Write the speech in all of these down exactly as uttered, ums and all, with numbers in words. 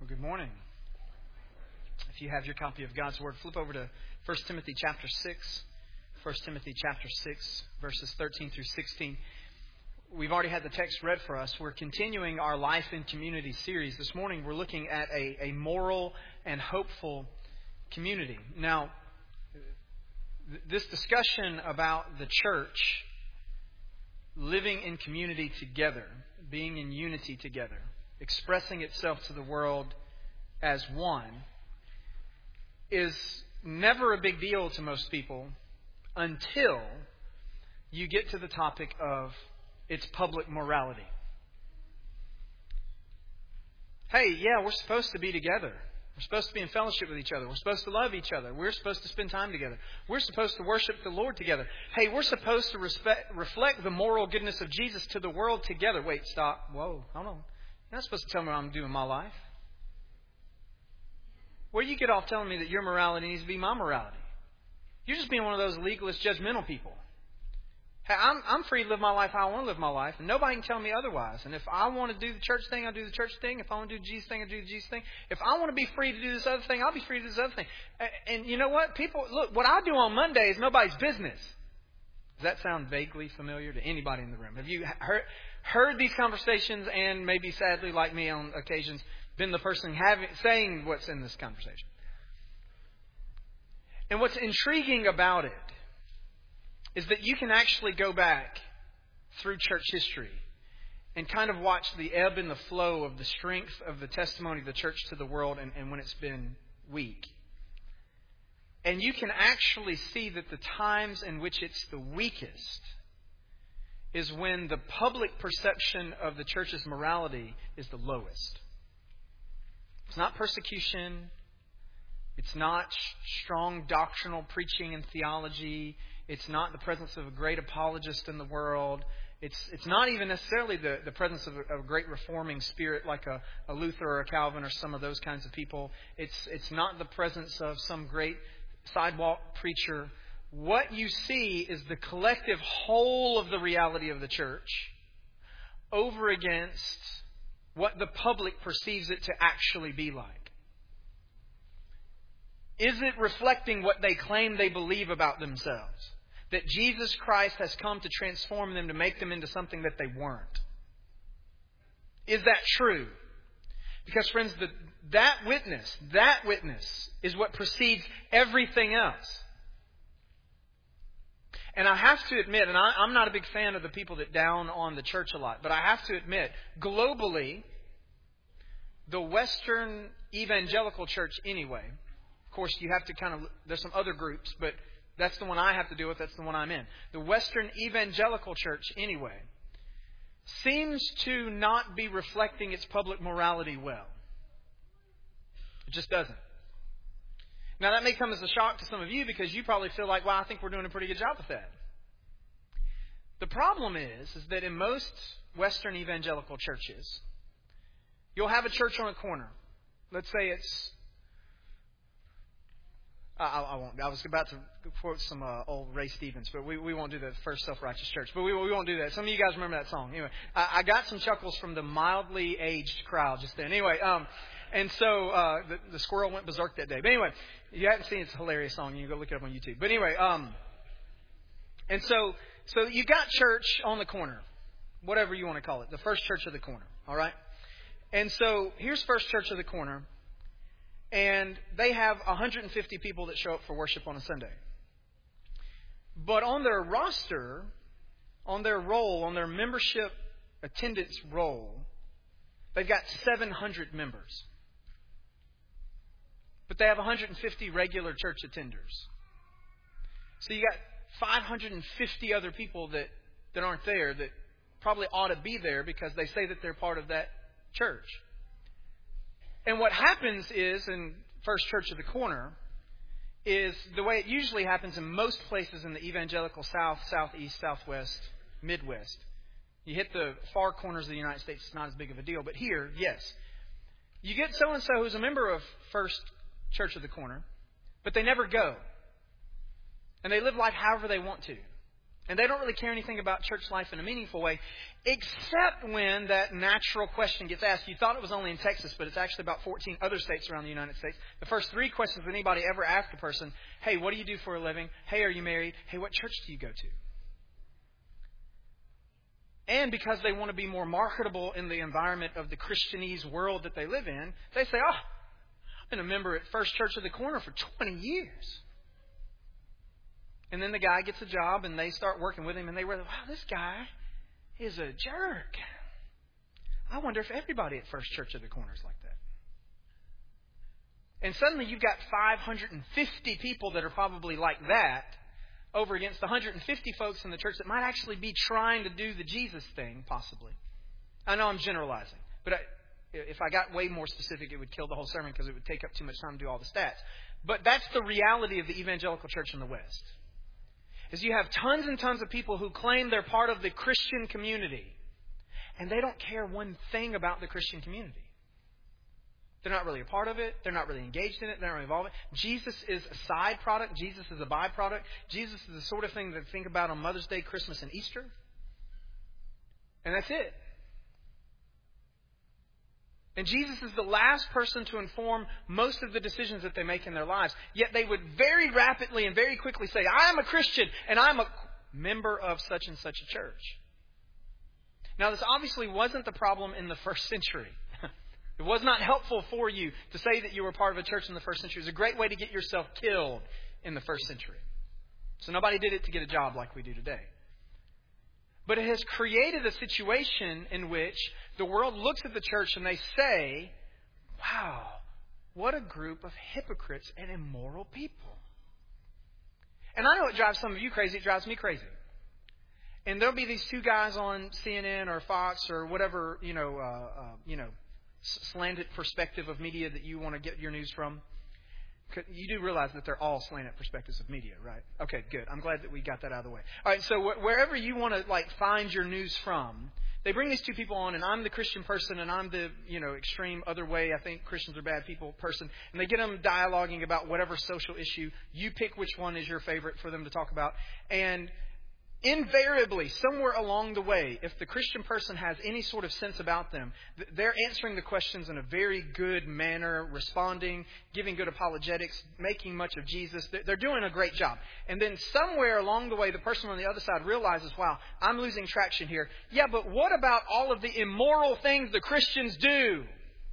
Well, good morning. If you have your copy of God's Word, flip over to First Timothy chapter six. First Timothy chapter six, verses thirteen through sixteen. We've already had the text read for us. We're continuing our Life in Community series. This morning we're looking at a, a moral and hopeful community. Now, th- this discussion about the church living in community together, being in unity together, expressing itself to the world as one, is never a big deal to most people until you get to the topic of its public morality. Hey, yeah, we're supposed to be together. We're supposed to be in fellowship with each other. We're supposed to love each other. We're supposed to spend time together. We're supposed to worship the Lord together. Hey, we're supposed to respect, reflect the moral goodness of Jesus to the world together. Wait, stop. Whoa, hold on. You're not supposed to tell me what I'm doing in my life. Where do you get off telling me that your morality needs to be my morality? You're just being one of those legalist, judgmental people. Hey, I'm, I'm free to live my life how I want to live my life, and nobody can tell me otherwise. And if I want to do the church thing, I'll do the church thing. If I want to do the Jesus thing, I'll do the Jesus thing. If I want to be free to do this other thing, I'll be free to do this other thing. And, and you know what? People, look, what I do on Monday is nobody's business. Does that sound vaguely familiar to anybody in the room? Have you heard, heard these conversations and maybe sadly, like me on occasions, been the person having, saying what's in this conversation? And what's intriguing about it is that you can actually go back through church history and kind of watch the ebb and the flow of the strength of the testimony of the church to the world and, and when it's been weak. And you can actually see that the times in which it's the weakest is when the public perception of the church's morality is the lowest. It's not persecution. It's not strong doctrinal preaching and theology. It's not the presence of a great apologist in the world. It's it's not even necessarily the, the presence of a, of a great reforming spirit like a, a Luther or a Calvin or some of those kinds of people. It's it's not the presence of some great sidewalk preacher. What you see is the collective whole of the reality of the church over against what the public perceives it to actually be like. Is it reflecting what they claim they believe about themselves? That Jesus Christ has come to transform them, to make them into something that they weren't? Is that true? Because, friends, the, that witness, that witness is what precedes everything else. And I have to admit, and I, I'm not a big fan of the people that down on the church a lot, but I have to admit, globally, the Western evangelical church anyway, of course, you have to kind of, there's some other groups, but that's the one I have to deal with. That's the one I'm in. The Western evangelical church, anyway, seems to not be reflecting its public morality well. It just doesn't. Now, that may come as a shock to some of you because you probably feel like, well, I think we're doing a pretty good job with that. The problem is, is that in most Western evangelical churches, you'll have a church on a corner. Let's say it's I, I won't. I was about to quote some uh, old Ray Stevens, but we, we won't do the First Self-Righteous Church. But we, we won't do that. Some of you guys remember that song. Anyway, I, I got some chuckles from the mildly aged crowd just then. Anyway, um, and so uh, the, the squirrel went berserk that day. But anyway, you haven't seen it, it's a hilarious song. You can go look it up on YouTube. But anyway, um, and so so you got church on the corner, whatever you want to call it, the First Church of the Corner. All right. And so here's First Church of the Corner. And they have one hundred fifty people that show up for worship on a Sunday. But on their roster, on their roll, on their membership attendance roll, they've got seven hundred members. But they have one hundred fifty regular church attenders. So you got five hundred fifty other people that, that aren't there that probably ought to be there because they say that they're part of that church. And what happens is, in First Church of the Corner, is the way it usually happens in most places in the evangelical South, Southeast, Southwest, Midwest. You hit the far corners of the United States, it's not as big of a deal. But here, yes. You get so-and-so who's a member of First Church of the Corner, but they never go. And they live life however they want to. And they don't really care anything about church life in a meaningful way, except when that natural question gets asked. You thought it was only in Texas, but it's actually about fourteen other states around the United States. The first three questions anybody ever asked a person: hey, what do you do for a living? Hey, are you married? Hey, what church do you go to? And because they want to be more marketable in the environment of the Christianese world that they live in, they say, oh, I've been a member at First Church of the Corner for twenty years. And then the guy gets a job and they start working with him and they realize, wow, this guy is a jerk. I wonder if everybody at First Church of the Corner is like that. And suddenly you've got five hundred fifty people that are probably like that over against one hundred fifty folks in the church that might actually be trying to do the Jesus thing, possibly. I know I'm generalizing, but I, if I got way more specific, it would kill the whole sermon because it would take up too much time to do all the stats. But that's the reality of the evangelical church in the West. Is you have tons and tons of people who claim they're part of the Christian community, and they don't care one thing about the Christian community. They're not really a part of it. They're not really engaged in it. They're not really involved in it. Jesus is a side product. Jesus is a byproduct. Jesus is the sort of thing that they think about on Mother's Day, Christmas, and Easter. And that's it. And Jesus is the last person to inform most of the decisions that they make in their lives. Yet they would very rapidly and very quickly say, I am a Christian and I'm a member of such and such a church. Now, this obviously wasn't the problem in the first century. It was not helpful for you to say that you were part of a church in the first century. It was a great way to get yourself killed in the first century. So nobody did it to get a job like we do today. But it has created a situation in which the world looks at the church and they say, wow, what a group of hypocrites and immoral people. And I know it drives some of you crazy. It drives me crazy. And there'll be these two guys on C N N or Fox or whatever, you know, uh, uh, you know, slanted perspective of media that you want to get your news from. You do realize that they're all slanted perspectives of media, right? Okay, good. I'm glad that we got that out of the way. All right, so wh- wherever you want to like find your news from, they bring these two people on, and I'm the Christian person, and I'm the you know extreme other way. I think Christians are bad people person, and they get them dialoguing about whatever social issue. You pick which one is your favorite for them to talk about, and invariably, somewhere along the way, if the Christian person has any sort of sense about them, they're answering the questions in a very good manner, responding, giving good apologetics, making much of Jesus. They're doing a great job. And then somewhere along the way, the person on the other side realizes, wow, I'm losing traction here. Yeah, but what about all of the immoral things the Christians do?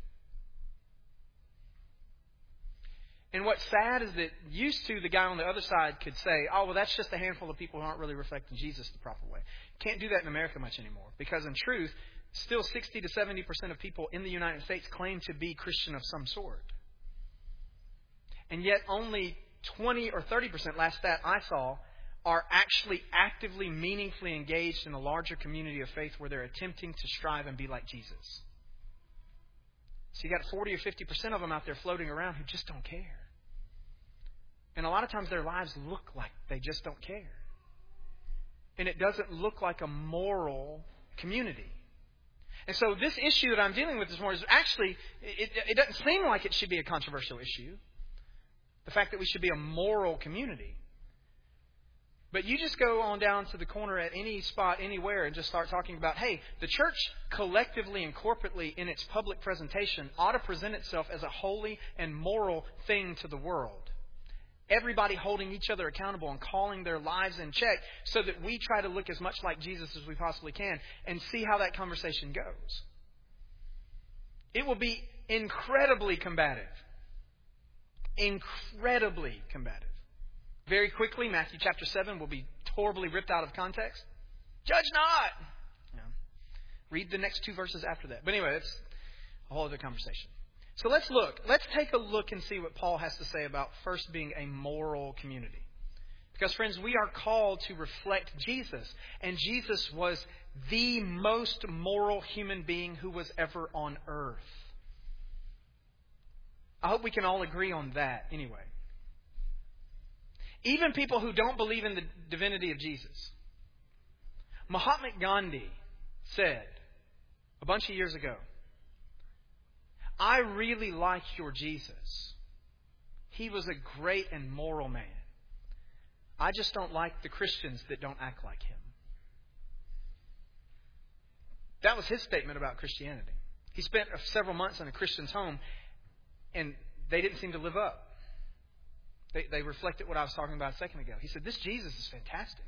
And what's sad is that used to the guy on the other side could say, oh, well, that's just a handful of people who aren't really reflecting Jesus the proper way. Can't do that in America much anymore. Because in truth, still sixty to seventy percent of people in the United States claim to be Christian of some sort. And yet only twenty or thirty percent, last stat I saw, are actually actively, meaningfully engaged in a larger community of faith where they're attempting to strive and be like Jesus. So you got forty or fifty percent of them out there floating around who just don't care. And a lot of times their lives look like they just don't care. And it doesn't look like a moral community. And so this issue that I'm dealing with this morning is actually, it, it doesn't seem like it should be a controversial issue. The fact that we should be a moral community. But you just go on down to the corner at any spot, anywhere, and just start talking about, hey, the church collectively and corporately in its public presentation ought to present itself as a holy and moral thing to the world. Everybody holding each other accountable and calling their lives in check so that we try to look as much like Jesus as we possibly can and see how that conversation goes. It will be incredibly combative. Incredibly combative. Very quickly, Matthew chapter seven will be horribly ripped out of context. Judge not! Yeah. Read the next two verses after that. But anyway, it's a whole other conversation. So let's look. Let's take a look and see what Paul has to say about first being a moral community. Because, friends, we are called to reflect Jesus. And Jesus was the most moral human being who was ever on earth. I hope we can all agree on that anyway. Even people who don't believe in the divinity of Jesus. Mahatma Gandhi said a bunch of years ago, I really liked your Jesus. He was a great and moral man. I just don't like the Christians that don't act like him. That was his statement about Christianity. He spent several months in a Christian's home, and they didn't seem to live up. They, they reflected what I was talking about a second ago. He said, this Jesus is fantastic.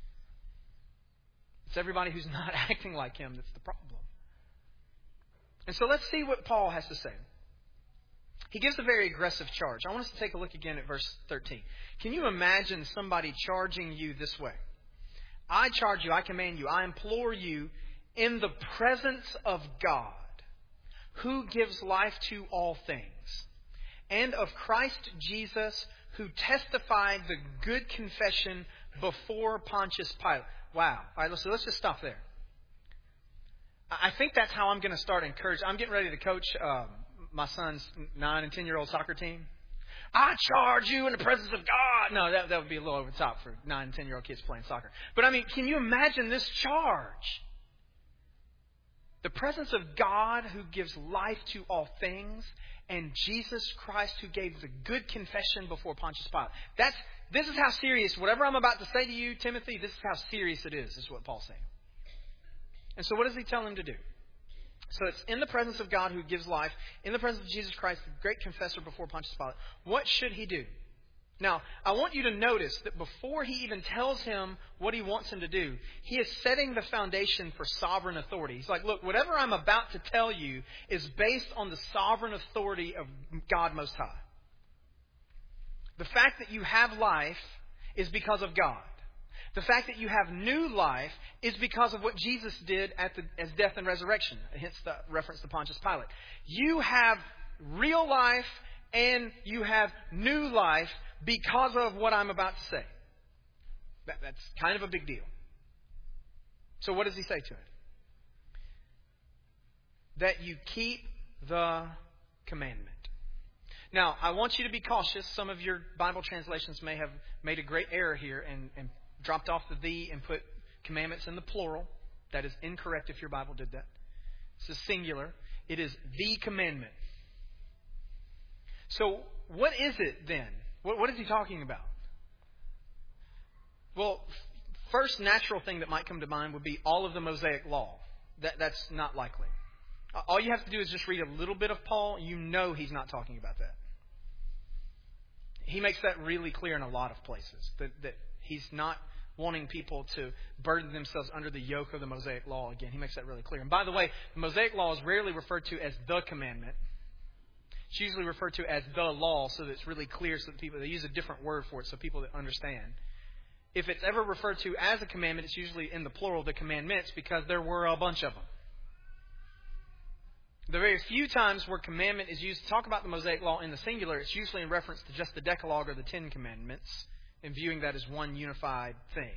It's everybody who's not acting like him that's the problem. And so let's see what Paul has to say. He gives a very aggressive charge. I want us to take a look again at verse thirteen. Can you imagine somebody charging you this way? I charge you, I command you, I implore you in the presence of God, who gives life to all things, and of Christ Jesus, who testified the good confession before Pontius Pilate. Wow. All right, so let's just stop there. I think that's how I'm going to start encouraging. I'm getting ready to coach um, my son's nine and ten-year-old soccer team. I charge you in the presence of God. No, that, that would be a little over the top for nine and ten-year-old kids playing soccer. But I mean, can you imagine this charge? The presence of God who gives life to all things, and Jesus Christ who gave the good confession before Pontius Pilate. That's, this is how serious, whatever I'm about to say to you, Timothy, this is how serious it is, is what Paul's saying. And so what does he tell him to do? So it's in the presence of God who gives life, in the presence of Jesus Christ, the great confessor before Pontius Pilate. What should he do? Now, I want you to notice that before he even tells him what he wants him to do, he is setting the foundation for sovereign authority. He's like, look, whatever I'm about to tell you is based on the sovereign authority of God Most High. The fact that you have life is because of God. The fact that you have new life is because of what Jesus did at the, as death and resurrection, hence the reference to Pontius Pilate. You have real life and you have new life because of what I'm about to say. That, that's kind of a big deal. So what does he say to it? That you keep the commandment. Now, I want you to be cautious. Some of your Bible translations may have made a great error here and, and dropped off the "the" and put commandments in the plural. That is incorrect if your Bible did that. It's a singular. It is the commandment. So what is it then? What, what is he talking about? Well, first natural thing that might come to mind would be all of the Mosaic law. That, that's not likely. All you have to do is just read a little bit of Paul. You know he's not talking about that. He makes that really clear in a lot of places. That, that he's not wanting people to burden themselves under the yoke of the Mosaic law again. He makes that really clear. And by the way, the Mosaic law is rarely referred to as the commandment. It's usually referred to as the law, so that it's really clear, so that people, they use a different word for it so people that understand. If it's ever referred to as a commandment, it's usually in the plural, the commandments, because there were a bunch of them. The very few times where commandment is used to talk about the Mosaic law in the singular, it's usually in reference to just the Decalogue or the Ten Commandments, and viewing that as one unified thing.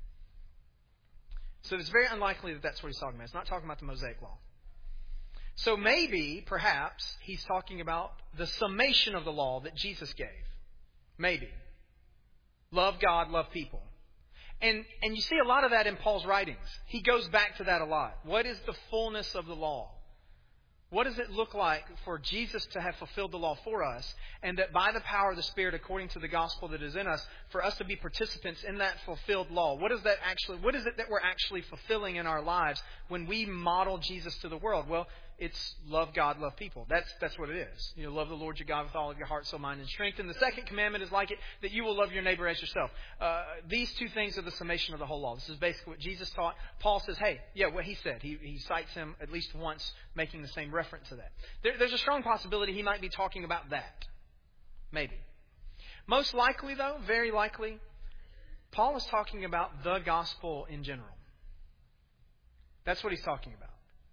So it's very unlikely that that's what he's talking about. It's not talking about the Mosaic law. So maybe, perhaps, he's talking about the summation of the law that Jesus gave. Maybe. Love God, love people. And, and you see a lot of that in Paul's writings. He goes back to that a lot. What is the fullness of the law? What does it look like for Jesus to have fulfilled the law for us, and that by the power of the Spirit, according to the gospel that is in us, for us to be participants in that fulfilled law? What is that actually? What is it that we're actually fulfilling in our lives when we model Jesus to the world? Well, it's love God, love people. That's that's what it is. You know, love the Lord your God with all of your heart, soul, mind, and strength. And the second commandment is like it, that you will love your neighbor as yourself. Uh, these two things are the summation of the whole law. This is basically what Jesus taught. Paul says, hey, yeah, what he said. He, he cites him at least once making the same reference to that. There, there's a strong possibility he might be talking about that. Maybe. Most likely, though, very likely, Paul is talking about the gospel in general. That's what he's talking about.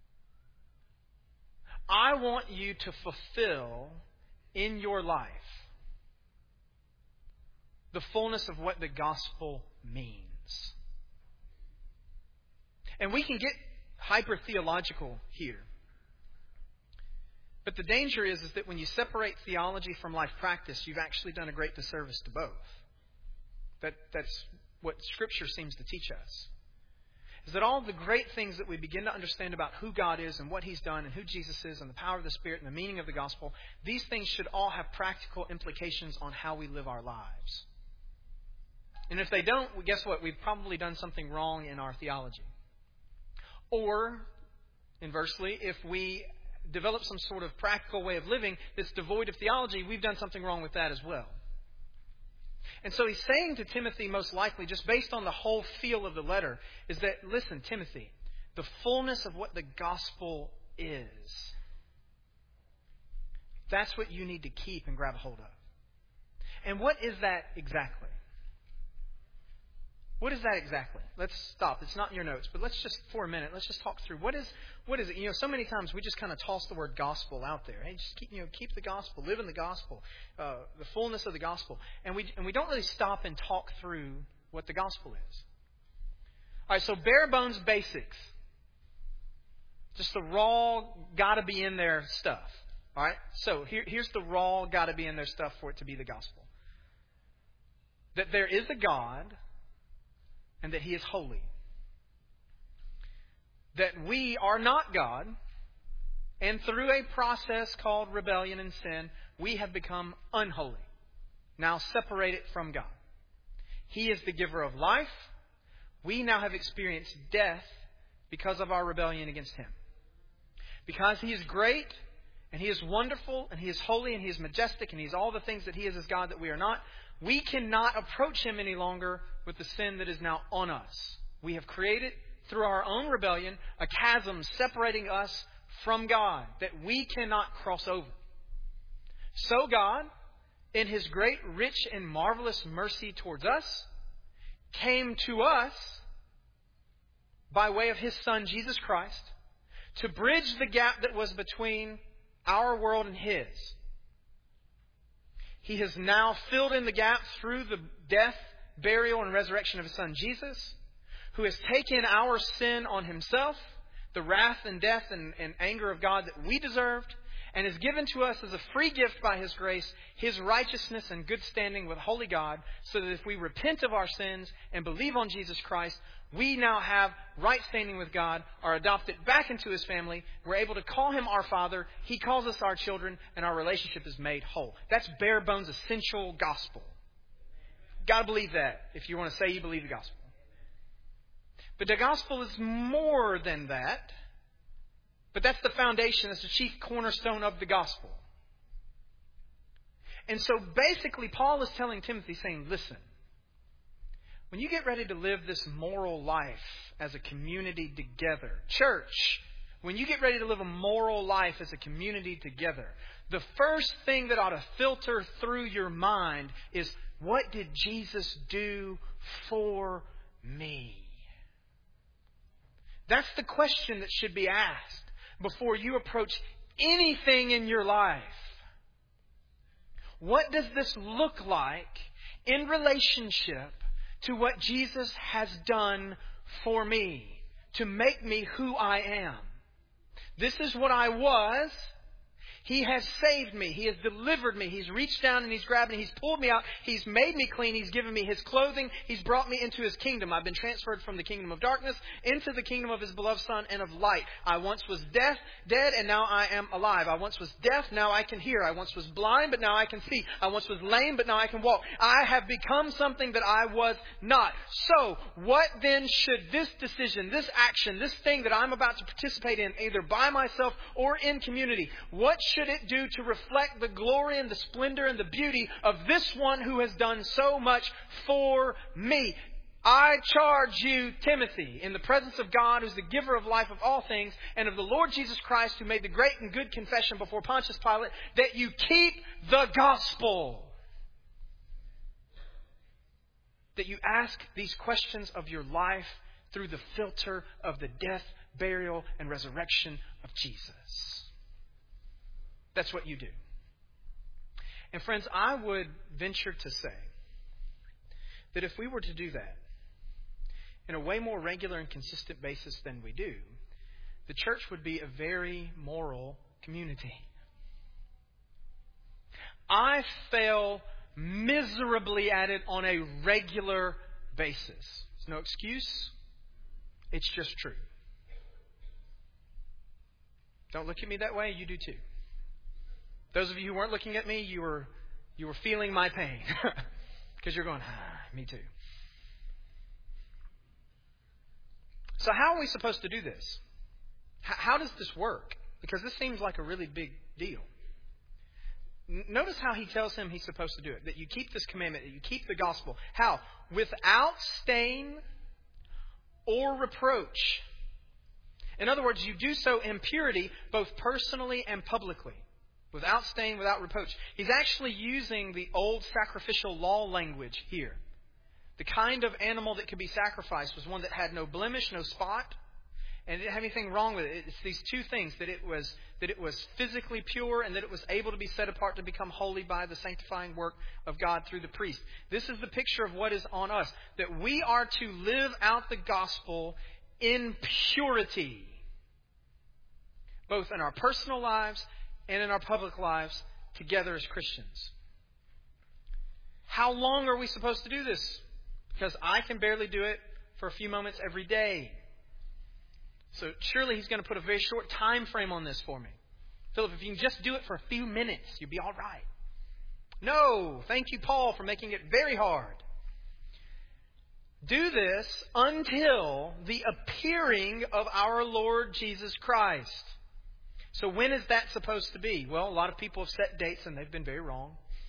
I want you to fulfill in your life the fullness of what the gospel means. And we can get hyper-theological here. But the danger is, is that when you separate theology from life practice, you've actually done a great disservice to both. That, that's what Scripture seems to teach us. Is that all the great things that we begin to understand about who God is and what He's done and who Jesus is and the power of the Spirit and the meaning of the gospel, these things should all have practical implications on how we live our lives. And if they don't, well, guess what? We've probably done something wrong in our theology. Or, inversely, if we develop some sort of practical way of living that's devoid of theology, we've done something wrong with that as well. And so he's saying to Timothy, most likely, just based on the whole feel of the letter, is that, listen, Timothy, the fullness of what the gospel is, that's what you need to keep and grab a hold of. And what is that exactly? What is that exactly? Let's stop. It's not in your notes, but let's just, for a minute, let's just talk through. What is what is it? You know, so many times we just kind of toss the word gospel out there. Hey, just keep, you know, keep the gospel, live in the gospel, uh, the fullness of the gospel. And we and we don't really stop and talk through what the gospel is. All right, so bare bones basics. Just the raw, gotta be in there stuff. All right? So here, here's the raw, gotta be in there stuff for it to be the gospel. That there is a God, and that He is holy. That we are not God, and through a process called rebellion and sin, we have become unholy. Now separated from God. He is the giver of life. We now have experienced death because of our rebellion against Him. Because He is great, and He is wonderful, and He is holy, and He is majestic, and He is all the things that He is as God that we are not, we cannot approach Him any longer with the sin that is now on us. We have created, through our own rebellion, a chasm separating us from God that we cannot cross over. So God, in His great, rich, and marvelous mercy towards us, came to us by way of His Son, Jesus Christ, to bridge the gap that was between our world and His. He has now filled in the gap through the death, burial, and resurrection of His Son Jesus, who has taken our sin on Himself, the wrath and death and, and anger of God that we deserved, and has given to us as a free gift by His grace, His righteousness and good standing with holy God, so that if we repent of our sins and believe on Jesus Christ, we now have right standing with God, are adopted back into His family. We're able to call Him our Father. He calls us our children, and our relationship is made whole. That's bare bones essential gospel. Got to believe that if you want to say you believe the gospel. But the gospel is more than that. But that's the foundation. That's the chief cornerstone of the gospel. And so basically Paul is telling Timothy, saying, listen, when you get ready to live this moral life as a community together, church, when you get ready to live a moral life as a community together, the first thing that ought to filter through your mind is, what did Jesus do for me? That's the question that should be asked before you approach anything in your life. What does this look like in relationship to what Jesus has done for me to make me who I am? This is what I was. He has saved me. He has delivered me. He's reached down and He's grabbed me. He's pulled me out. He's made me clean. He's given me His clothing. He's brought me into His kingdom. I've been transferred from the kingdom of darkness into the kingdom of His beloved Son and of light. I once was deaf, dead, and now I am alive. I once was deaf, now I can hear. I once was blind, but now I can see. I once was lame, but now I can walk. I have become something that I was not. So, what then should this decision, this action, this thing that I'm about to participate in, either by myself or in community, what should it do to reflect the glory and the splendor and the beauty of this one who has done so much for me? I charge you, Timothy, in the presence of God, who's the giver of life of all things, and of the Lord Jesus Christ, who made the great and good confession before Pontius Pilate, that you keep the gospel. That you ask these questions of your life through the filter of the death, burial, and resurrection of Jesus. That's what you do. And friends, I would venture to say that if we were to do that in a way more regular and consistent basis than we do, the church would be a very moral community. I fail miserably at it on a regular basis. It's no excuse. It's just true. Don't look at me that way. You do too. Those of you who weren't looking at me, you were you were feeling my pain. Because you're going, ah, me too. So how are we supposed to do this? H- how does this work? Because this seems like a really big deal. N- Notice how he tells him he's supposed to do it. That you keep this commandment, that you keep the gospel. How? Without stain or reproach. In other words, you do so in purity, both personally and publicly. Without stain, without reproach. He's actually using the old sacrificial law language here. The kind of animal that could be sacrificed was one that had no blemish, no spot, and didn't have anything wrong with it. It's these two things, that it was that it was physically pure and that it was able to be set apart to become holy by the sanctifying work of God through the priest. This is the picture of what is on us, that we are to live out the gospel in purity, both in our personal lives and in our public lives together as Christians. How long are we supposed to do this? Because I can barely do it for a few moments every day. So surely he's going to put a very short time frame on this for me. Philip, if you can just do it for a few minutes, you'll be all right. No, thank you, Paul, for making it very hard. Do this until the appearing of our Lord Jesus Christ. So when is that supposed to be? Well, a lot of people have set dates and they've been very wrong.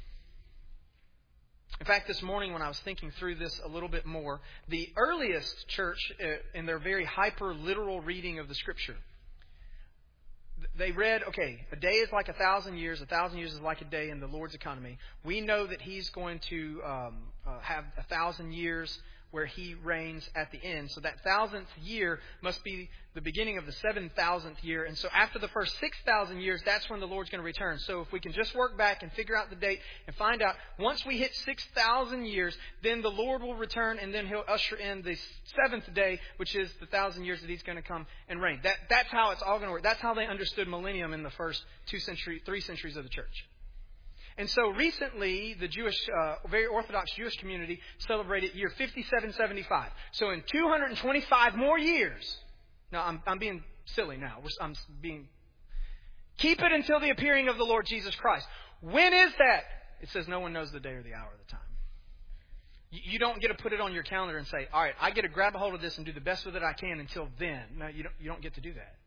In fact, this morning when I was thinking through this a little bit more, the earliest church, uh, in their very hyper-literal reading of the Scripture, they read, okay, a day is like a thousand years, a thousand years is like a day in the Lord's economy. We know that He's going to um, uh, have a thousand years where He reigns at the end. So that thousandth year must be the beginning of the seven thousandth year. And so after the first six thousand years, that's when the Lord's going to return. So if we can just work back and figure out the date and find out, once we hit six thousand years, then the Lord will return and then He'll usher in the seventh day, which is the thousand years that He's going to come and reign. That, that's how it's all going to work. That's how they understood millennium in the first two century, three centuries of the church. And so recently, the Jewish, uh, very Orthodox Jewish community celebrated year fifty-seven seventy-five. So in two hundred twenty-five more years, now I'm, I'm being silly now. I'm being, keep it until the appearing of the Lord Jesus Christ. When is that? It says no one knows the day or the hour or the time. You, you don't get to put it on your calendar and say, all right, I get to grab a hold of this and do the best with it I can until then. No, you don't, you don't get to do that.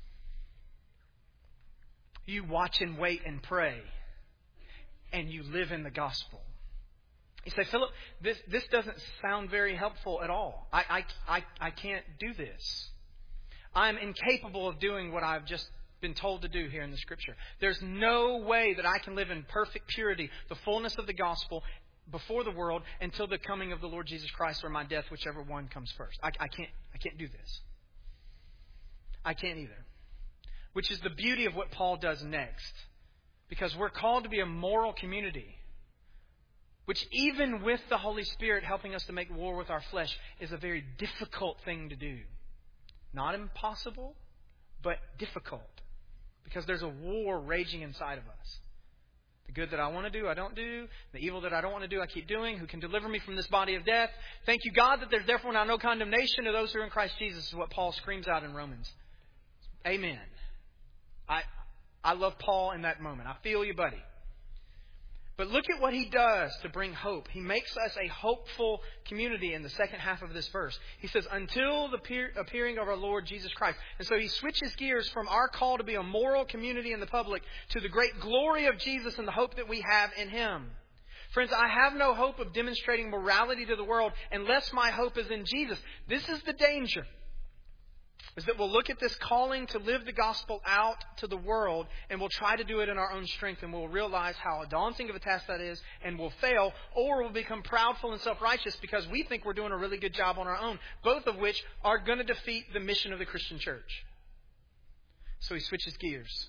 You watch and wait and pray. And you live in the gospel. You say, Philip, this, this doesn't sound very helpful at all. I, I, I, I can't do this. I'm incapable of doing what I've just been told to do here in the Scripture. There's no way that I can live in perfect purity, the fullness of the gospel before the world until the coming of the Lord Jesus Christ or my death, whichever one comes first. I, I can't, I can't do this. I can't either. Which is the beauty of what Paul does next. Because we're called to be a moral community, which even with the Holy Spirit helping us to make war with our flesh is a very difficult thing to do. Not impossible, but difficult. Because there's a war raging inside of us. The good that I want to do, I don't do. The evil that I don't want to do, I keep doing. Who can deliver me from this body of death? Thank you, God, that there's therefore now no condemnation to those who are in Christ Jesus, is what Paul screams out in Romans. Amen. I... I love Paul in that moment. I feel you, buddy. But look at what he does to bring hope. He makes us a hopeful community in the second half of this verse. He says, until the appearing of our Lord Jesus Christ. And so he switches gears from our call to be a moral community in the public to the great glory of Jesus and the hope that we have in Him. Friends, I have no hope of demonstrating morality to the world unless my hope is in Jesus. This is the danger. Is that we'll look at this calling to live the gospel out to the world and we'll try to do it in our own strength and we'll realize how daunting of a task that is and we'll fail, or we'll become proudful and self-righteous because we think we're doing a really good job on our own, both of which are going to defeat the mission of the Christian church. So he switches gears.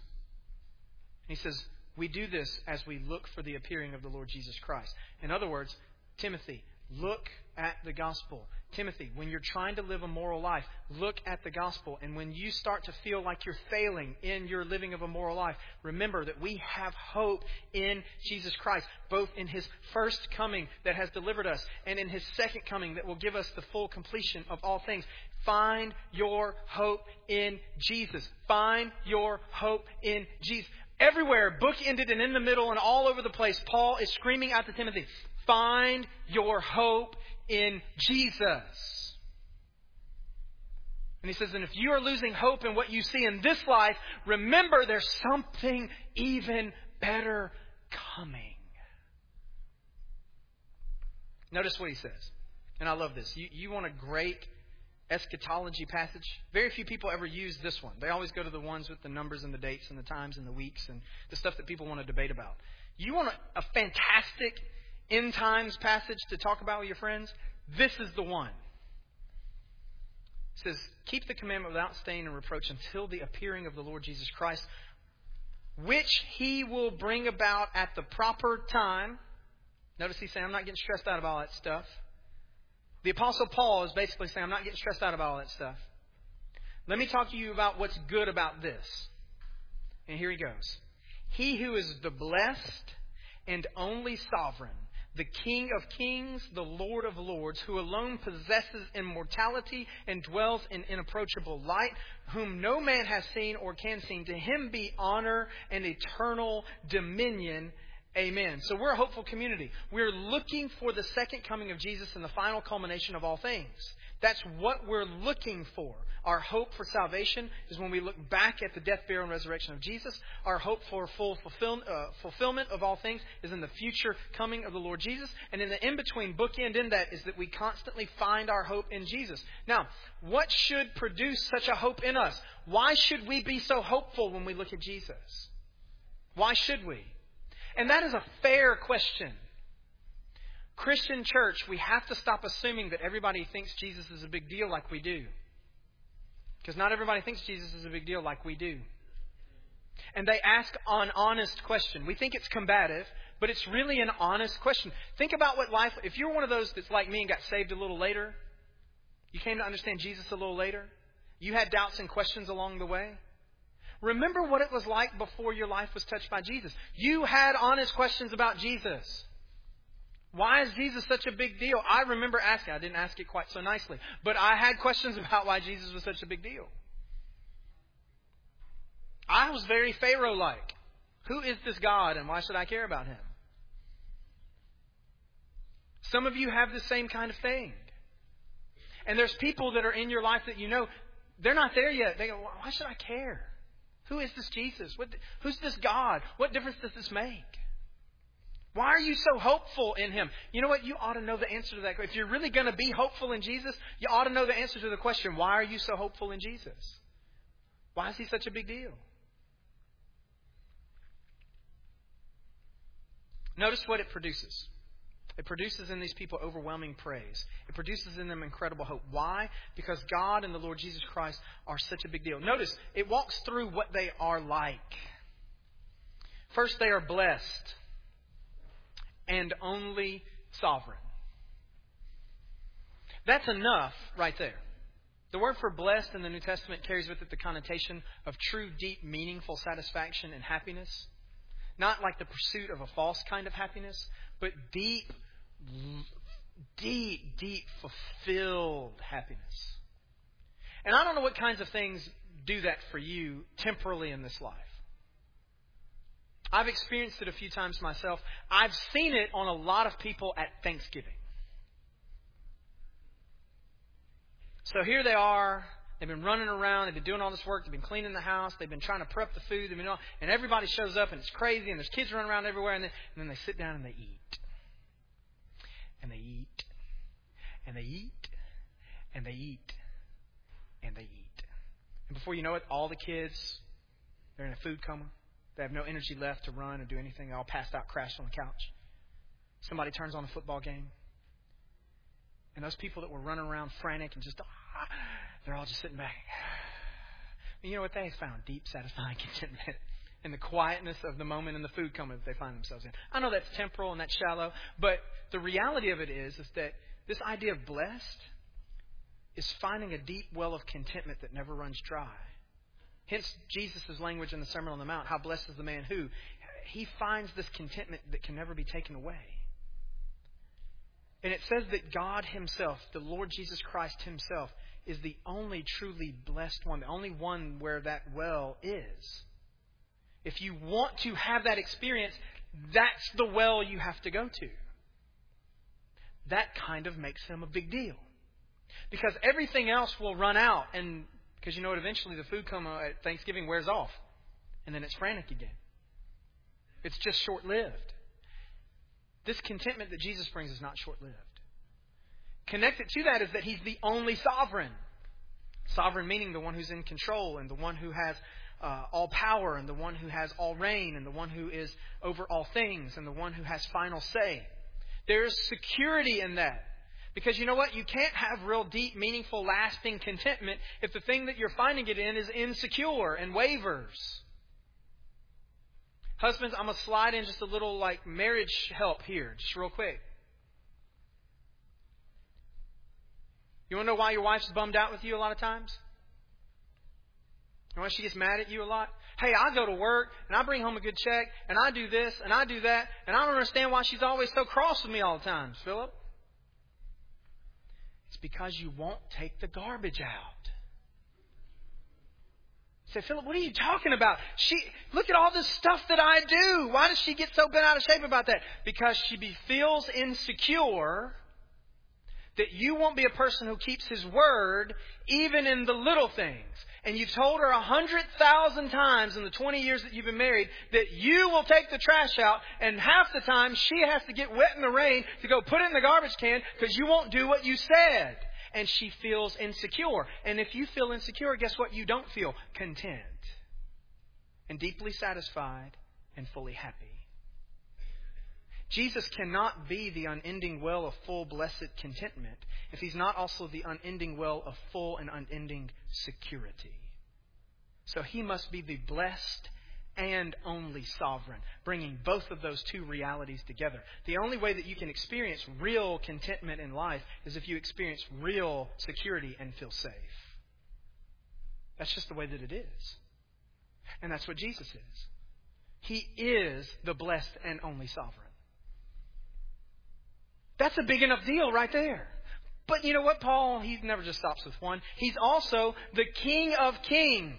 He says, we do this as we look for the appearing of the Lord Jesus Christ. In other words, Timothy, look at the gospel. Timothy, when you're trying to live a moral life, look at the gospel. And when you start to feel like you're failing in your living of a moral life, remember that we have hope in Jesus Christ, both in His first coming that has delivered us and in His second coming that will give us the full completion of all things. Find your hope in Jesus. Find your hope in Jesus. Everywhere, bookended and in the middle and all over the place, Paul is screaming out to Timothy, find your hope in Jesus. And he says, and if you are losing hope in what you see in this life, remember there's something even better coming. Notice what he says. And I love this. You, you want a great eschatology passage? Very few people ever use this one. They always go to the ones with the numbers and the dates and the times and the weeks and the stuff that people want to debate about. You want a, a fantastic end times passage to talk about with your friends? This is the one. It says, keep the commandment without stain and reproach until the appearing of the Lord Jesus Christ, which he will bring about at the proper time. Notice he's saying, I'm not getting stressed out about all that stuff. The Apostle Paul is basically saying, I'm not getting stressed out about all that stuff. Let me talk to you about what's good about this. And here he goes. He who is the blessed and only sovereign, the King of kings, the Lord of lords, who alone possesses immortality and dwells in inapproachable light, whom no man has seen or can see, to him be honor and eternal dominion. Amen. So we're a hopeful community. We're looking for the second coming of Jesus and the final culmination of all things. That's what we're looking for. Our hope for salvation is when we look back at the death, burial, and resurrection of Jesus. Our hope for full fulfill, uh, fulfillment of all things is in the future coming of the Lord Jesus. And in the in-between bookend in that is that we constantly find our hope in Jesus. Now, what should produce such a hope in us? Why should we be so hopeful when we look at Jesus? Why should we? And that is a fair question. Christian church, we have to stop assuming that everybody thinks Jesus is a big deal like we do. Because not everybody thinks Jesus is a big deal like we do. And they ask an honest question. We think it's combative, but it's really an honest question. Think about what life... If you're one of those that's like me and got saved a little later, you came to understand Jesus a little later, you had doubts and questions along the way, remember what it was like before your life was touched by Jesus. You had honest questions about Jesus. Why is Jesus such a big deal? I remember asking. I didn't ask it quite so nicely. But I had questions about why Jesus was such a big deal. I was very Pharaoh-like. Who is this God and why should I care about him? Some of you have the same kind of thing. And there's people that are in your life that you know, they're not there yet. They go, why should I care? Who is this Jesus? What, who's this God? What difference does this make? Why are you so hopeful in him? You know what? You ought to know the answer to that. If you're really going to be hopeful in Jesus, you ought to know the answer to the question, why are you so hopeful in Jesus? Why is he such a big deal? Notice what it produces. It produces in these people overwhelming praise. It produces in them incredible hope. Why? Because God and the Lord Jesus Christ are such a big deal. Notice, it walks through what they are like. First, they are blessed and only sovereign. That's enough right there. The word for blessed in the New Testament carries with it the connotation of true, deep, meaningful satisfaction and happiness. Not like the pursuit of a false kind of happiness, but deep, deep, deep, fulfilled happiness. And I don't know what kinds of things do that for you temporally in this life. I've experienced it a few times myself. I've seen it on a lot of people at Thanksgiving. So here they are. They've been running around. They've been doing all this work. They've been cleaning the house. They've been trying to prep the food. They've been all, and everybody shows up, and it's crazy, and there's kids running around everywhere. And then, and then they sit down and they eat. And they eat. And they eat. And they eat. And they eat. And before you know it, all the kids, they're in a food coma. They have no energy left to run or do anything. They're all passed out, crashed on the couch. Somebody turns on a football game. And those people that were running around frantic and just, ah, they're all just sitting back. And you know what? They found deep, satisfying contentment in the quietness of the moment in the food coma that they find themselves in. I know that's temporal and that's shallow, but the reality of it is, is that this idea of blessed is finding a deep well of contentment that never runs dry. Hence, Jesus' language in the Sermon on the Mount, how blessed is the man who, he finds this contentment that can never be taken away. And it says that God himself, the Lord Jesus Christ himself, is the only truly blessed one, the only one where that well is. If you want to have that experience, that's the well you have to go to. That kind of makes him a big deal. Because everything else will run out and Because you know what? Eventually the food come at Thanksgiving wears off. And then it's frantic again. It's just short-lived. This contentment that Jesus brings is not short-lived. Connected to that is that He's the only sovereign. Sovereign meaning the one who's in control and the one who has uh, all power and the one who has all reign and the one who is over all things and the one who has final say. There's security in that. Because you know what? You can't have real deep, meaningful, lasting contentment if the thing that you're finding it in is insecure and wavers. Husbands, I'm going to slide in just a little like marriage help here, just real quick. You want to know why your wife's bummed out with you a lot of times? You know why she gets mad at you a lot? Hey, I go to work and I bring home a good check and I do this and I do that and I don't understand why she's always so cross with me all the time, Philip. It's because you won't take the garbage out. Say, Philip, what are you talking about? She, look at all this stuff that I do. Why does she get so bent out of shape about that? Because she be, feels insecure that you won't be a person who keeps His word even in the little things. And you've told her a hundred thousand times in the twenty years that you've been married that you will take the trash out, and half the time she has to get wet in the rain to go put it in the garbage can because you won't do what you said. And she feels insecure. And if you feel insecure, guess what? You don't feel content and deeply satisfied and fully happy. Jesus cannot be the unending well of full, blessed contentment if He's not also the unending well of full and unending security. So He must be the blessed and only sovereign, bringing both of those two realities together. The only way that you can experience real contentment in life is if you experience real security and feel safe. That's just the way that it is. And that's what Jesus is. He is the blessed and only sovereign. That's a big enough deal right there. But you know what, Paul, he never just stops with one. He's also the King of Kings.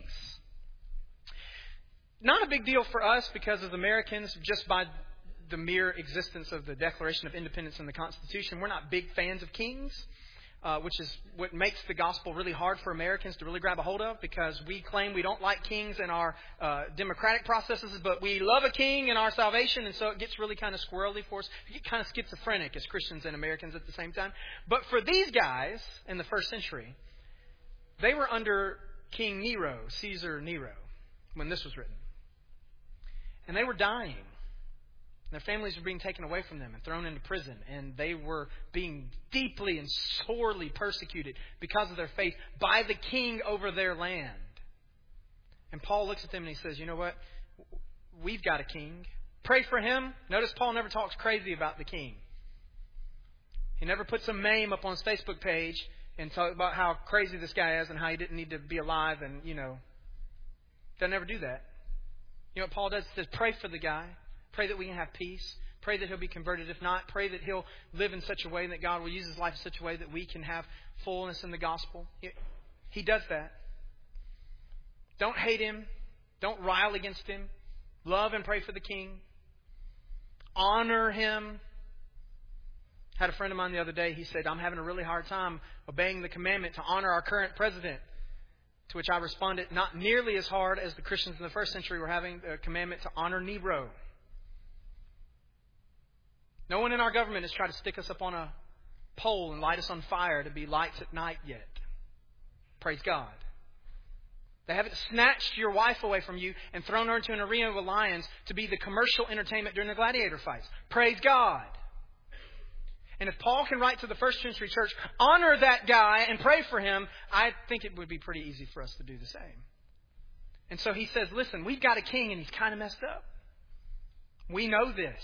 Not a big deal for us because as Americans, just by the mere existence of the Declaration of Independence and the Constitution, we're not big fans of kings, uh, which is what makes the gospel really hard for Americans to really grab a hold of, because we claim we don't like kings in our uh, democratic processes, but we love a king in our salvation, and so it gets really kind of squirrely for us. We get kind of schizophrenic as Christians and Americans at the same time. But for these guys in the first century, they were under King Nero, Caesar Nero, when this was written. And they were dying. Their families were being taken away from them and thrown into prison. And they were being deeply and sorely persecuted because of their faith by the king over their land. And Paul looks at them and he says, you know what? We've got a king. Pray for him. Notice Paul never talks crazy about the king. He never puts a meme up on his Facebook page and talks about how crazy this guy is and how he didn't need to be alive and, you know, doesn't ever do that. You know what Paul does? He says, pray for the guy. Pray that we can have peace. Pray that he'll be converted. If not, pray that he'll live in such a way that God will use his life in such a way that we can have fullness in the gospel. He does that. Don't hate him. Don't rile against him. Love and pray for the king. Honor him. I had a friend of mine the other day. He said, I'm having a really hard time obeying the commandment to honor our current president. To which I responded, not nearly as hard as the Christians in the first century were having a commandment to honor Nero. No one in our government has tried to stick us up on a pole and light us on fire to be lights at night yet. Praise God. They haven't snatched your wife away from you and thrown her into an arena with lions to be the commercial entertainment during the gladiator fights. Praise God. And if Paul can write to the first century church, honor that guy and pray for him, I think it would be pretty easy for us to do the same. And so he says, listen, we've got a king and he's kind of messed up. We know this.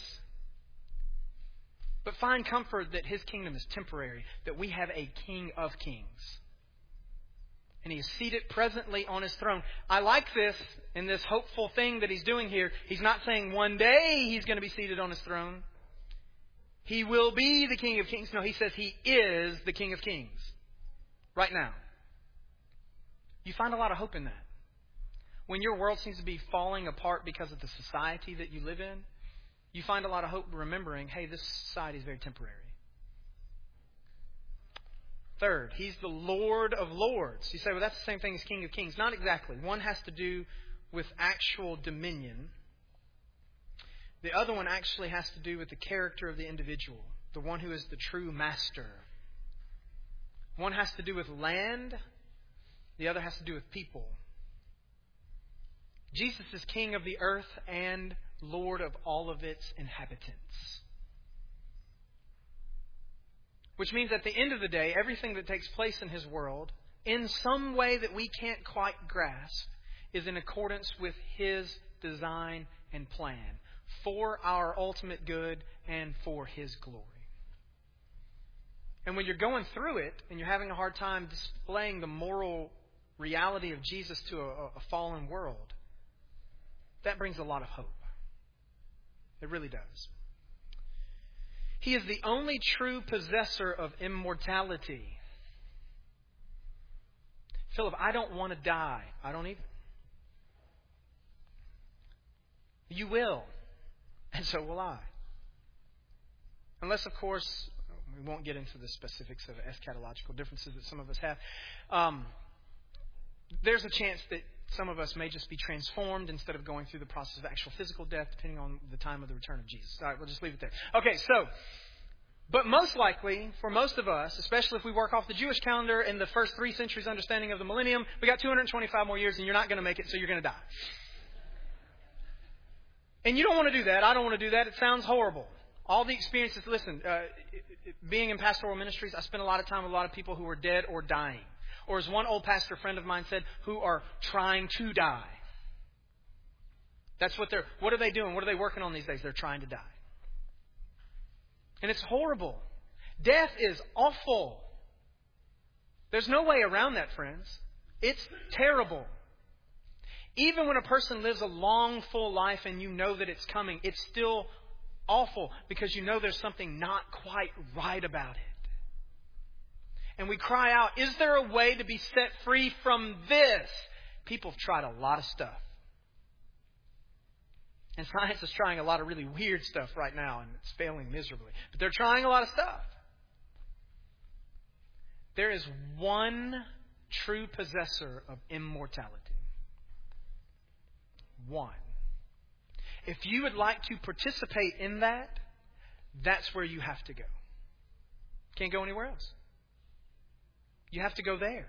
But find comfort that his kingdom is temporary, that we have a King of Kings. And he is seated presently on his throne. I like this in this hopeful thing that he's doing here. He's not saying one day he's going to be seated on his throne. He will be the King of Kings. No, he says he is the King of Kings. Right now. You find a lot of hope in that. When your world seems to be falling apart because of the society that you live in, you find a lot of hope remembering, hey, this society is very temporary. Third, He's the Lord of Lords. You say, well, that's the same thing as King of Kings. Not exactly. One has to do with actual dominion. The other one actually has to do with the character of the individual, the one who is the true master. One has to do with land. The other has to do with people. Jesus is King of the earth and Lord of all of its inhabitants. Which means at the end of the day, everything that takes place in His world, in some way that we can't quite grasp, is in accordance with His design and plan for our ultimate good and for His glory. And when you're going through it and you're having a hard time displaying the moral reality of Jesus to a, a fallen world, that brings a lot of hope. It really does. He is the only true possessor of immortality. Philip, I don't want to die. I don't either. You will. And so will I. Unless, of course, we won't get into the specifics of eschatological differences that some of us have. Um, there's a chance that some of us may just be transformed instead of going through the process of actual physical death, depending on the time of the return of Jesus. All right, we'll just leave it there. Okay, so, but most likely, for most of us, especially if we work off the Jewish calendar in the first three centuries understanding of the millennium, we got two hundred twenty-five more years and you're not going to make it, so you're going to die. And you don't want to do that. I don't want to do that. It sounds horrible. All the experiences, listen, uh, being in pastoral ministries, I spent a lot of time with a lot of people who were dead or dying. Or as one old pastor friend of mine said, who are trying to die. That's what they're, what are they doing? What are they working on these days? They're trying to die. And it's horrible. Death is awful. There's no way around that, friends. It's terrible. Even when a person lives a long, full life and you know that it's coming, it's still awful because you know there's something not quite right about it. And we cry out, is there a way to be set free from this? People have tried a lot of stuff. And science is trying a lot of really weird stuff right now, and it's failing miserably. But they're trying a lot of stuff. There is one true possessor of immortality. One. If you would like to participate in that, that's where you have to go. Can't go anywhere else. You have to go there.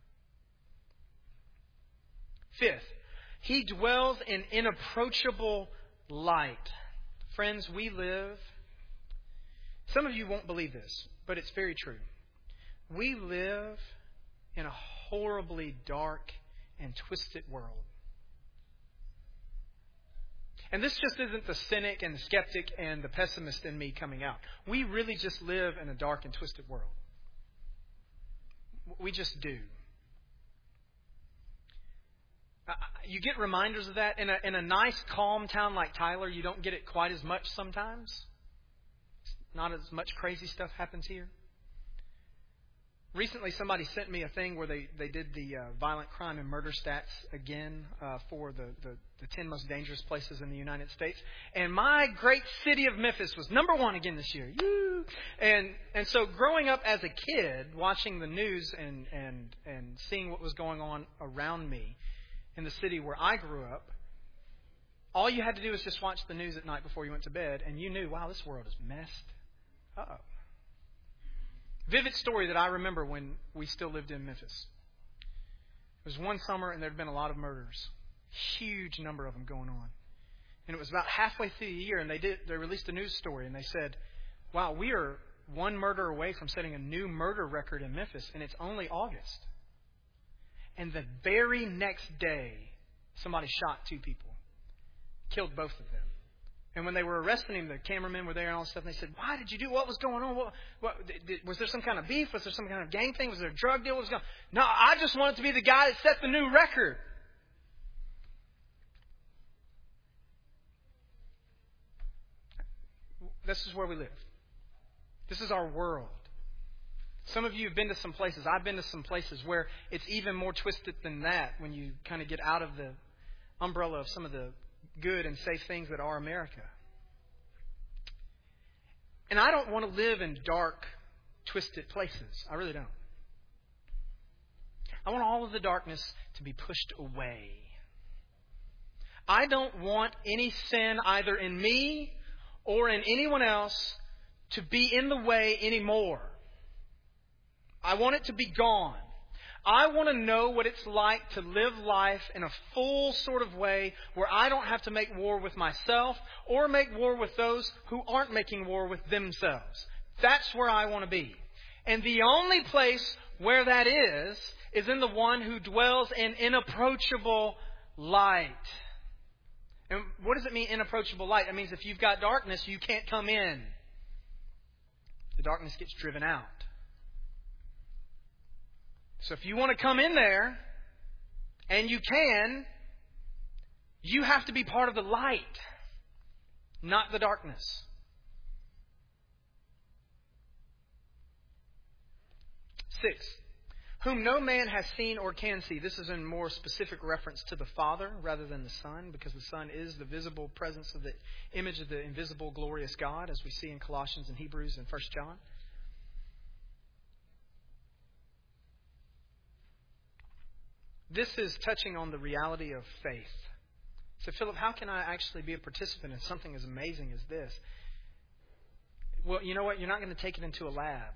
Fifth, He dwells in inapproachable light. Friends, we live... Some of you won't believe this, but it's very true. We live in a horribly dark and twisted world. And this just isn't the cynic and the skeptic and the pessimist in me coming out. We really just live in a dark and twisted world. We just do. Uh, you get reminders of that. In a, in a nice, calm town like Tyler, you don't get it quite as much sometimes. Not as much crazy stuff happens here. Recently, somebody sent me a thing where they, they did the uh, violent crime and murder stats again uh, for the, the, the ten most dangerous places in the United States. And my great city of Memphis was number one again this year. Woo! And and so growing up as a kid, watching the news and, and, and seeing what was going on around me in the city where I grew up, all you had to do was just watch the news at night before you went to bed, and you knew, wow, this world is messed up. Vivid story that I remember when we still lived in Memphis. It was one summer and there had been a lot of murders. Huge number of them going on. And it was about halfway through the year and they did they released a news story and they said, wow, we are one murder away from setting a new murder record in Memphis and it's only August. And the very next day, somebody shot two people. Killed both of them. And when they were arresting him, the cameramen were there and all this stuff. And they said, why did you do? What was going on? What, what, did, was there some kind of beef? Was there some kind of gang thing? Was there a drug deal? What was going on? No, I just wanted to be the guy that set the new record. This is where we live. This is our world. Some of you have been to some places. I've been to some places where it's even more twisted than that when you kind of get out of the umbrella of some of the good and safe things that are America. And I don't want to live in dark, twisted places. I really don't. I want all of the darkness to be pushed away. I don't want any sin either in me or in anyone else to be in the way anymore. I want it to be gone. I want to know what it's like to live life in a full sort of way where I don't have to make war with myself or make war with those who aren't making war with themselves. That's where I want to be. And the only place where that is, is in the one who dwells in inapproachable light. And what does it mean, inapproachable light? It means if you've got darkness, you can't come in. The darkness gets driven out. So if you want to come in there, and you can, you have to be part of the light, not the darkness. Six, whom no man has seen or can see. This is in more specific reference to the Father rather than the Son, because the Son is the visible presence of the image of the invisible, glorious God, as we see in Colossians and Hebrews and First John. This is touching on the reality of faith. So, Philip, how can I actually be a participant in something as amazing as this? Well, you know what? You're not going to take it into a lab.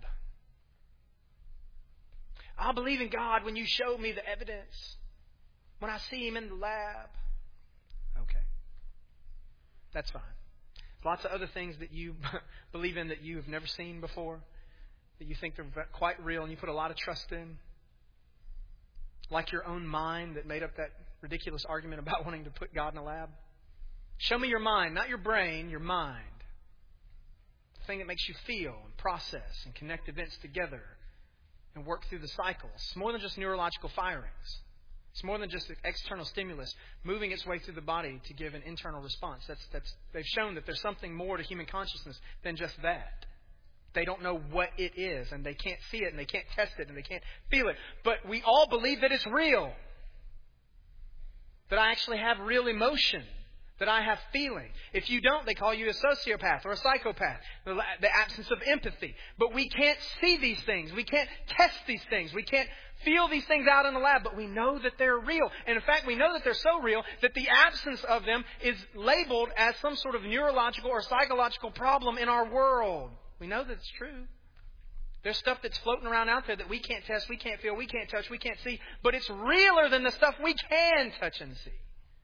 I'll believe in God when you show me the evidence. When I see Him in the lab. Okay. That's fine. Lots of other things that you believe in that you have never seen before, that you think they're quite real and you put a lot of trust in. Like your own mind that made up that ridiculous argument about wanting to put God in a lab. Show me your mind, not your brain, your mind. The thing that makes you feel and process and connect events together and work through the cycles. It's more than just neurological firings. It's more than just external stimulus moving its way through the body to give an internal response. That's, that's, they've shown that there's something more to human consciousness than just that. They don't know what it is, and they can't see it, and they can't test it, and they can't feel it. But we all believe that it's real. That I actually have real emotion. That I have feeling. If you don't, they call you a sociopath or a psychopath. The, the absence of empathy. But we can't see these things. We can't test these things. We can't feel these things out in the lab. But we know that they're real. And in fact, we know that they're so real that the absence of them is labeled as some sort of neurological or psychological problem in our world. We know that it's true. There's stuff that's floating around out there that we can't test, we can't feel, we can't touch, we can't see. But it's realer than the stuff we can touch and see.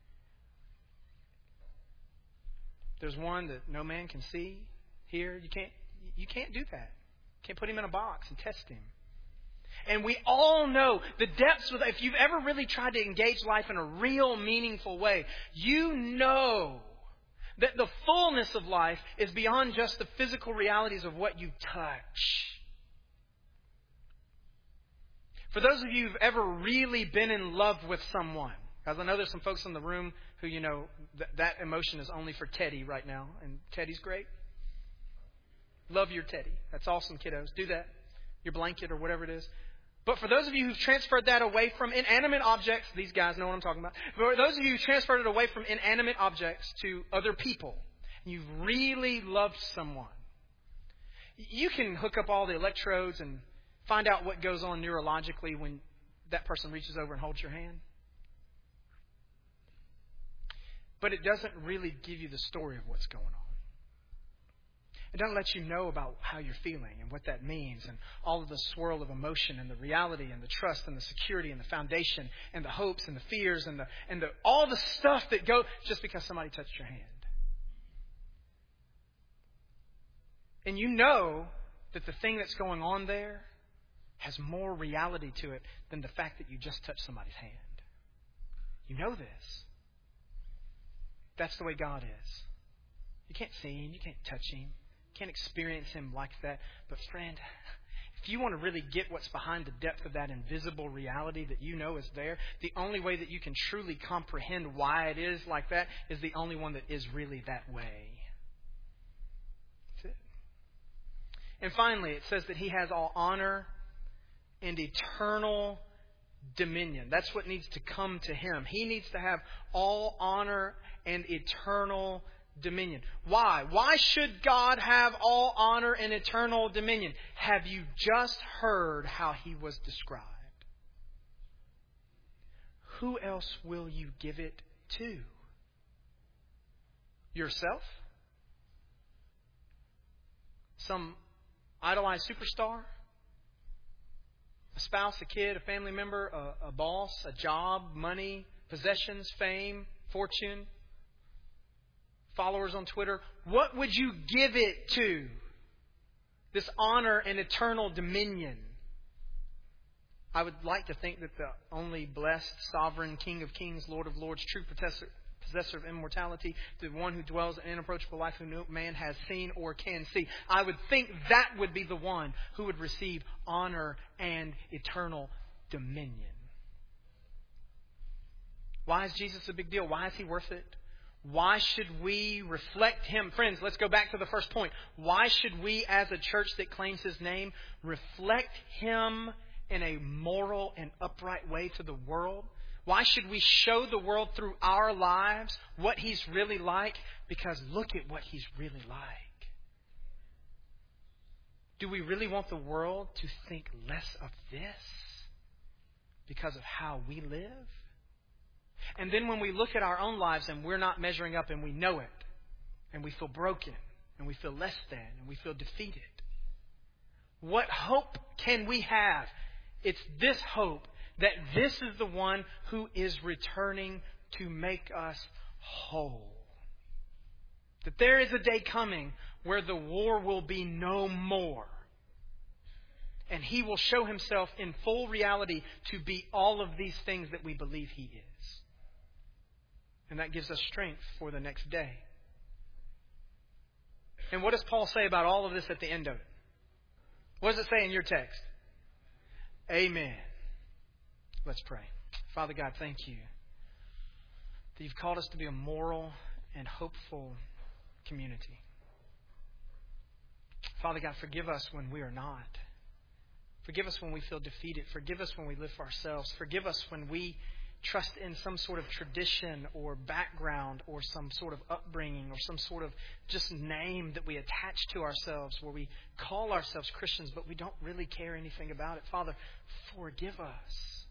There's one that no man can see, hear. You can't, you can't do that. You can't put him in a box and test him. And we all know the depths of, if you've ever really tried to engage life in a real, meaningful way, you know that the fullness of life is beyond just the physical realities of what you touch. For those of you who've ever really been in love with someone, because I know there's some folks in the room who, you know, th- that emotion is only for Teddy right now. And Teddy's great. Love your Teddy. That's awesome, kiddos. Do that. Your blanket or whatever it is. But for those of you who've transferred that away from inanimate objects, these guys know what I'm talking about. For those of you who transferred it away from inanimate objects to other people, and you've really loved someone, you can hook up all the electrodes and find out what goes on neurologically when that person reaches over and holds your hand. But it doesn't really give you the story of what's going on. It doesn't let you know about how you're feeling and what that means and all of the swirl of emotion and the reality and the trust and the security and the foundation and the hopes and the fears and the and the all the stuff that go just because somebody touched your hand. And you know that the thing that's going on there has more reality to it than the fact that you just touched somebody's hand. You know this. That's the way God is. You can't see Him. You can't touch Him. You can't experience Him like that. But friend, if you want to really get what's behind the depth of that invisible reality that you know is there, the only way that you can truly comprehend why it is like that is the only one that is really that way. That's it. And finally, it says that He has all honor and eternal dominion. That's what needs to come to Him. He needs to have all honor and eternal dominion. Why? Why should God have all honor and eternal dominion? Have you just heard how He was described? who else will you give it to? Yourself? Some idolized superstar? A spouse, a kid, a family member, a, a boss, a job, money, possessions, fame, fortune, followers on Twitter? What would you give it to? This honor and eternal dominion. I would like to think that the only blessed, sovereign, King of kings, Lord of lords, true possessor, possessor of immortality, the one who dwells in inapproachable life who no man has seen or can see, I would think that would be the one who would receive honor and eternal dominion. Why is Jesus a big deal? Why is He worth it? Why should we reflect Him? Friends, let's go back to the first point. Why should we, as a church that claims His name, reflect Him in a moral and upright way to the world? Why should we show the world through our lives what He's really like? Because look at what He's really like. Do we really want the world to think less of this because of how we live? And then when we look at our own lives and we're not measuring up and we know it, and we feel broken, and we feel less than, and we feel defeated, what hope can we have? It's this hope that this is the one who is returning to make us whole. That there is a day coming where the war will be no more. And He will show Himself in full reality to be all of these things that we believe He is. And that gives us strength for the next day. And what does Paul say about all of this at the end of it? What does it say in your text? Amen. Let's pray. Father God, thank You that You've called us to be a moral and hopeful community. Father God, forgive us when we are not. Forgive us when we feel defeated. Forgive us when we live for ourselves. Forgive us when we trust in some sort of tradition or background or some sort of upbringing or some sort of just name that we attach to ourselves where we call ourselves Christians but we don't really care anything about it. Father, forgive us.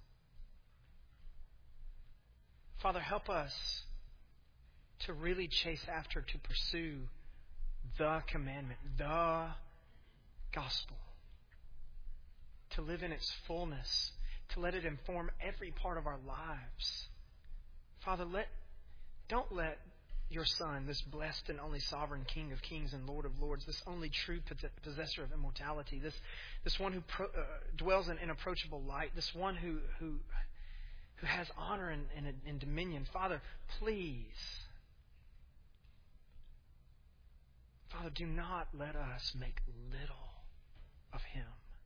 Father, help us to really chase after, to pursue the commandment, the gospel, to live in its fullness, to let it inform every part of our lives. Father, let don't let Your Son, this blessed and only sovereign King of kings and Lord of lords, this only true possessor of immortality, this this one who pro, uh, dwells in inapproachable light, this one who who who has honor and, and, and dominion. Father, please, Father, do not let us make little of Him.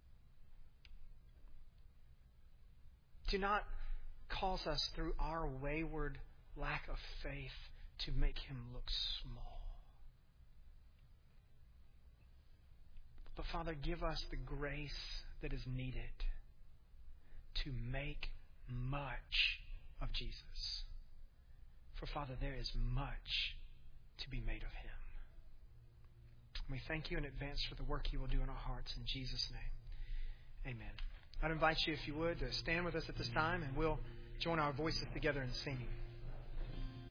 Do not cause us through our wayward lack of faith to make Him look small. But Father, give us the grace that is needed to make much of Jesus. For Father, there is much to be made of Him. We thank You in advance for the work You will do in our hearts. In Jesus' name, amen. I'd invite you, if you would, to stand with us at this time, and we'll join our voices together in singing.